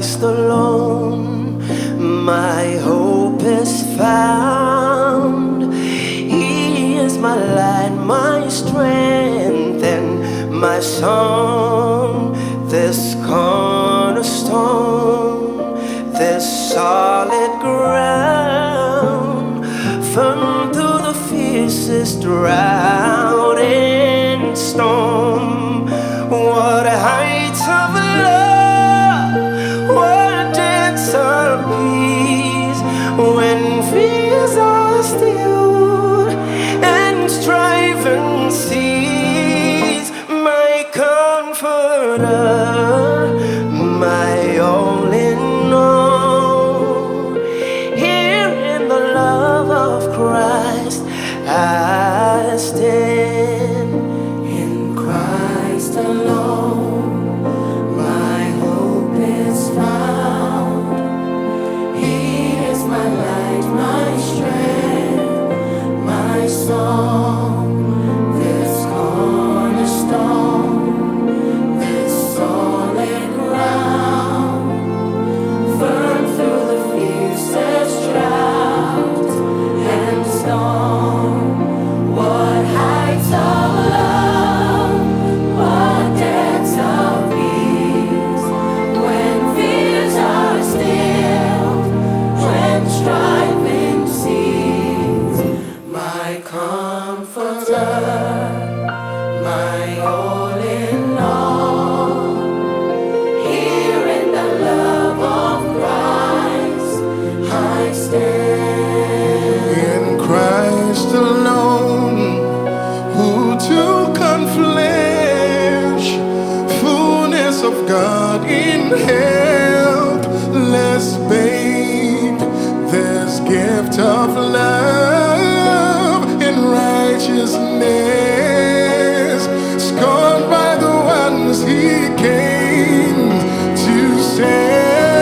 Christ alone, my hope is found. He is my light, my strength, and my song. This cornerstone, this solid ground, firm through the fiercest drought and storm. What heights of love, what depths of peace, when fears are stilled and strife cease. My comforter, my all in all, here in the love of Christ I stand. In Christ alone, my hope is found. He is my light, my strength, my song. This cornerstone, this solid ground, firm through the fiercest drought and storm. What heights of love, what depths of peace, when fears are stilled, when striving cease. My comforter, my all in all, here in the love of Christ I stand. In Christ alone, who took on flesh, fullness of God in helpless babe, this gift of love and righteousness, scorned by the ones he came to save.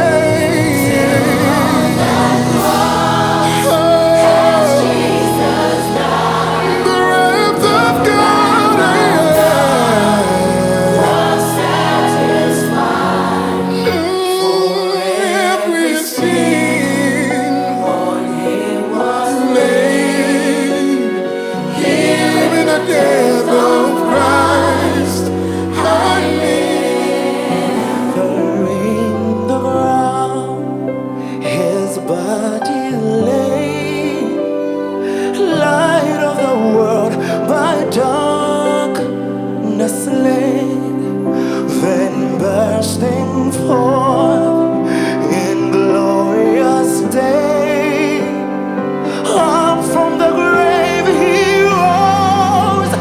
Body lay, light of the world by darkness laid, then bursting forth in glorious day, up from the grave he rose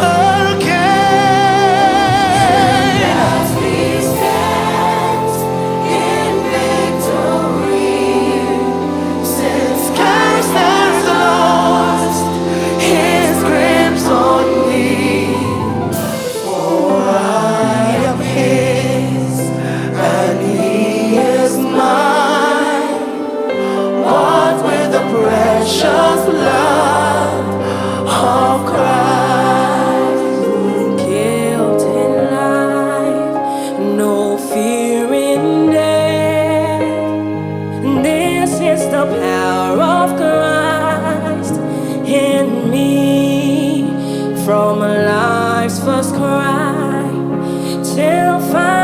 again. As he stands in victory, since Christ has lost his grips on me, for I am his and he is mine, bought with the precious blood of Christ. guilt in life, no fear in death. This is the power of Christ in me. From life's first cry till final.